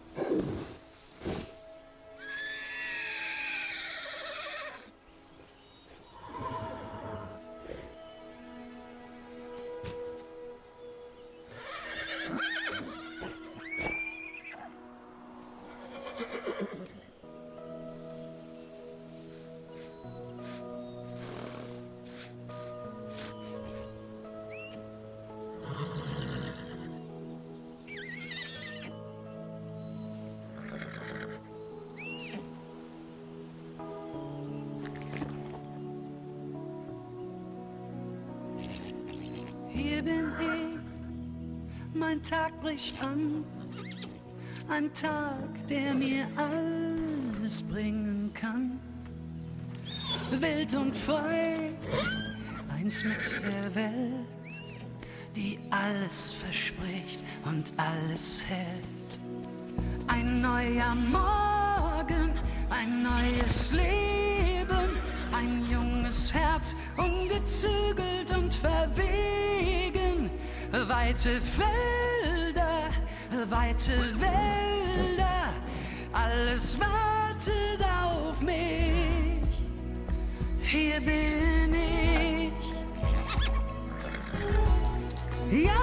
Hier bin ich, mein Tag bricht an, ein Tag, der mir alles bringen kann. Wild und frei, eins mit der Welt, die alles verspricht und alles hält. Ein neuer Morgen, ein neues Leben, ein junges Herz, ungezügelt und verwegen. Weite Felder, weite Wälder, alles wartet auf mich. Hier bin ich. Ja!